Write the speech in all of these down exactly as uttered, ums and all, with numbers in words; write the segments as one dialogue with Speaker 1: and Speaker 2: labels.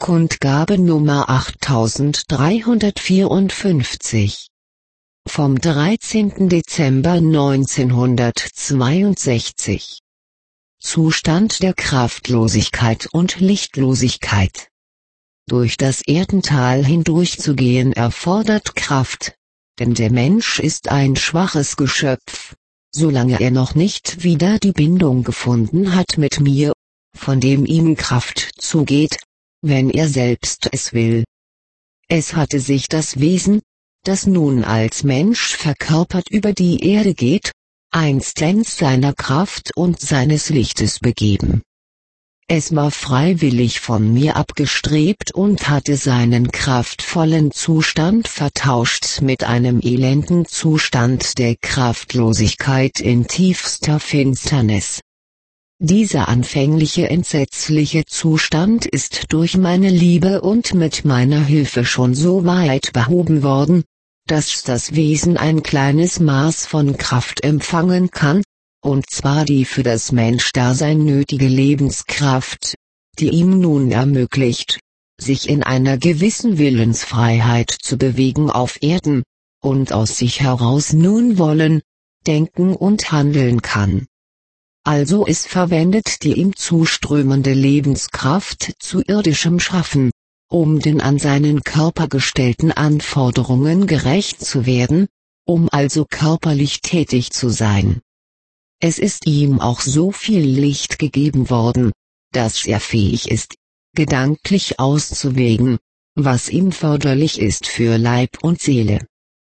Speaker 1: Kundgabe Nummer achttausenddreihundertvierundfünfzig vom dreizehnten Dezember neunzehnhundertzweiundsechzig. Zustand der Kraftlosigkeit und Lichtlosigkeit. Durch das Erdental hindurchzugehen erfordert Kraft, denn der Mensch ist ein schwaches Geschöpf, solange er noch nicht wieder die Bindung gefunden hat mit mir, von dem ihm Kraft zugeht, wenn er selbst es will. Es hatte sich das Wesen, das nun als Mensch verkörpert über die Erde geht, einstens seiner Kraft und seines Lichtes begeben. Es war freiwillig von mir abgestrebt und hatte seinen kraftvollen Zustand vertauscht mit einem elenden Zustand der Kraftlosigkeit in tiefster Finsternis. Dieser anfängliche entsetzliche Zustand ist durch meine Liebe und mit meiner Hilfe schon so weit behoben worden, dass das Wesen ein kleines Maß von Kraft empfangen kann, und zwar die für das Menschdasein nötige Lebenskraft, die ihm nun ermöglicht, sich in einer gewissen Willensfreiheit zu bewegen auf Erden, und aus sich heraus nun wollen, denken und handeln kann. Also es verwendet die ihm zuströmende Lebenskraft zu irdischem Schaffen, um den an seinen Körper gestellten Anforderungen gerecht zu werden, um also körperlich tätig zu sein. Es ist ihm auch so viel Licht gegeben worden, dass er fähig ist, gedanklich auszuwägen, was ihm förderlich ist für Leib und Seele.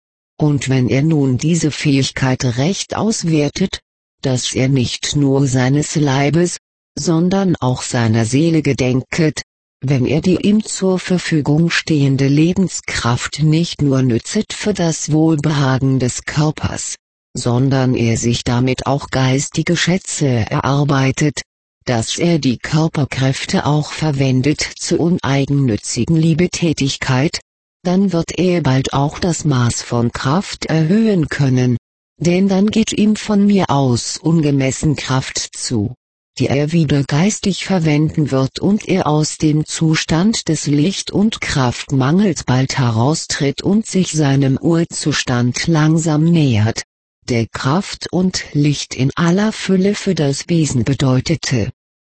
Speaker 1: Und wenn er nun diese Fähigkeit recht auswertet, dass er nicht nur seines Leibes, sondern auch seiner Seele gedenket, wenn er die ihm zur Verfügung stehende Lebenskraft nicht nur nützet für das Wohlbehagen des Körpers, sondern er sich damit auch geistige Schätze erarbeitet, dass er die Körperkräfte auch verwendet zur uneigennützigen Liebetätigkeit, dann wird er bald auch das Maß von Kraft erhöhen können, denn dann geht ihm von mir aus ungemessen Kraft zu, die er wieder geistig verwenden wird und er aus dem Zustand des Licht- und Kraftmangels bald heraustritt und sich seinem Urzustand langsam nähert, der Kraft und Licht in aller Fülle für das Wesen bedeutete.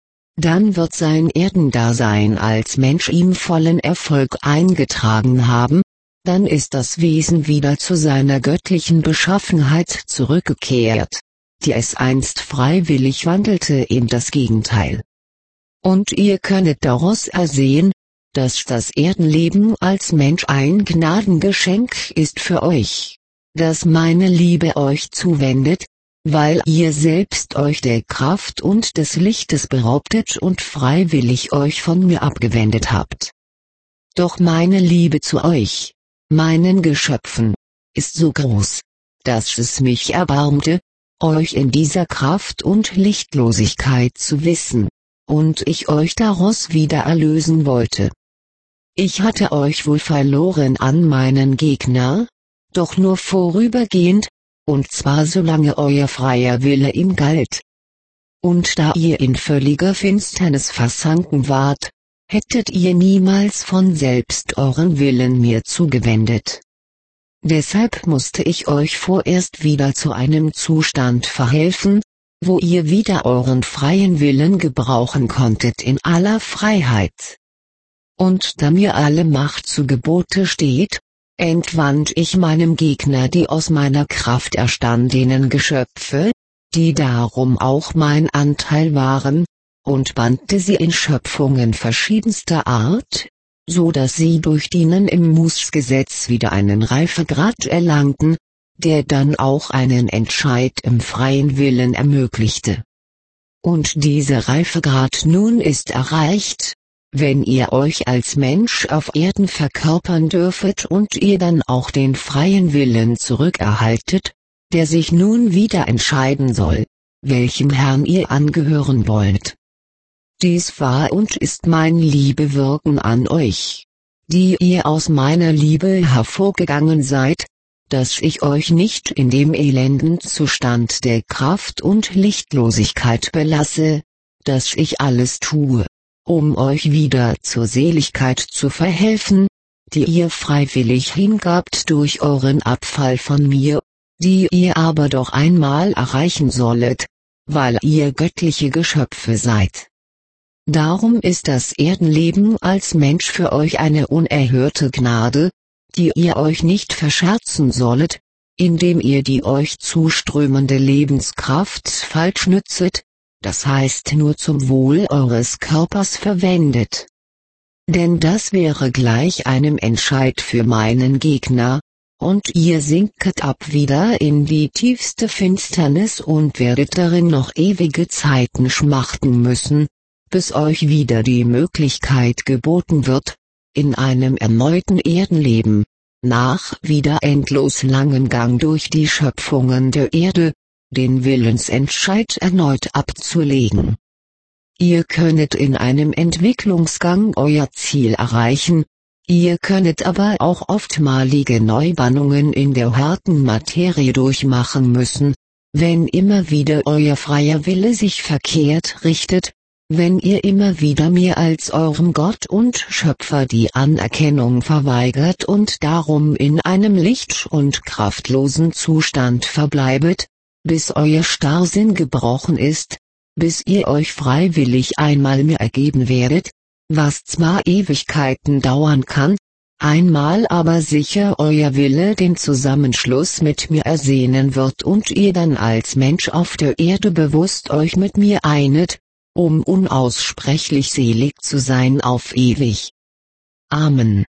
Speaker 1: Dann wird sein Erdendasein als Mensch ihm vollen Erfolg eingetragen haben, dann ist das Wesen wieder zu seiner göttlichen Beschaffenheit zurückgekehrt, die es einst freiwillig wandelte in das Gegenteil. Und ihr könnet daraus ersehen, dass das Erdenleben als Mensch ein Gnadengeschenk ist für euch, das meine Liebe euch zuwendet, weil ihr selbst euch der Kraft und des Lichtes beraubtet und freiwillig euch von mir abgewendet habt. Doch meine Liebe zu euch, meinen Geschöpfen, ist so groß, dass es mich erbarmte, euch in dieser Kraft und Lichtlosigkeit zu wissen, und ich euch daraus wieder erlösen wollte. Ich hatte euch wohl verloren an meinen Gegner, doch nur vorübergehend, und zwar solange euer freier Wille ihm galt. Und da ihr in völliger Finsternis versunken wart, hättet ihr niemals von selbst euren Willen mir zugewendet. Deshalb musste ich euch vorerst wieder zu einem Zustand verhelfen, wo ihr wieder euren freien Willen gebrauchen konntet in aller Freiheit. Und da mir alle Macht zu Gebote steht, entwand ich meinem Gegner die aus meiner Kraft erstandenen Geschöpfe, die darum auch mein Anteil waren, und bannte sie in Schöpfungen verschiedenster Art, so dass sie durch Dienen im Musgesetz wieder einen Reifegrad erlangten, der dann auch einen Entscheid im freien Willen ermöglichte. Und dieser Reifegrad nun ist erreicht, wenn ihr euch als Mensch auf Erden verkörpern dürfet und ihr dann auch den freien Willen zurückerhaltet, der sich nun wieder entscheiden soll, welchem Herrn ihr angehören wollt. Dies war und ist mein Liebewirken an euch, die ihr aus meiner Liebe hervorgegangen seid, dass ich euch nicht in dem elenden Zustand der Kraft und Lichtlosigkeit belasse, dass ich alles tue, um euch wieder zur Seligkeit zu verhelfen, die ihr freiwillig hingabt durch euren Abfall von mir, die ihr aber doch einmal erreichen sollet, weil ihr göttliche Geschöpfe seid. Darum ist das Erdenleben als Mensch für euch eine unerhörte Gnade, die ihr euch nicht verscherzen sollet, indem ihr die euch zuströmende Lebenskraft falsch nützet, das heißt nur zum Wohl eures Körpers verwendet. Denn das wäre gleich einem Entscheid für meinen Gegner, und ihr sinket ab wieder in die tiefste Finsternis und werdet darin noch ewige Zeiten schmachten müssen, bis euch wieder die Möglichkeit geboten wird, in einem erneuten Erdenleben, nach wieder endlos langem Gang durch die Schöpfungen der Erde, den Willensentscheid erneut abzulegen. Ihr könnet in einem Entwicklungsgang euer Ziel erreichen, ihr könnet aber auch oftmalige Neubannungen in der harten Materie durchmachen müssen, wenn immer wieder euer freier Wille sich verkehrt richtet, wenn ihr immer wieder mir als eurem Gott und Schöpfer die Anerkennung verweigert und darum in einem licht- und kraftlosen Zustand verbleibet, bis euer Starrsinn gebrochen ist, bis ihr euch freiwillig einmal mir ergeben werdet, was zwar Ewigkeiten dauern kann, einmal aber sicher euer Wille den Zusammenschluss mit mir ersehnen wird und ihr dann als Mensch auf der Erde bewusst euch mit mir einet, um unaussprechlich selig zu sein auf ewig. Amen.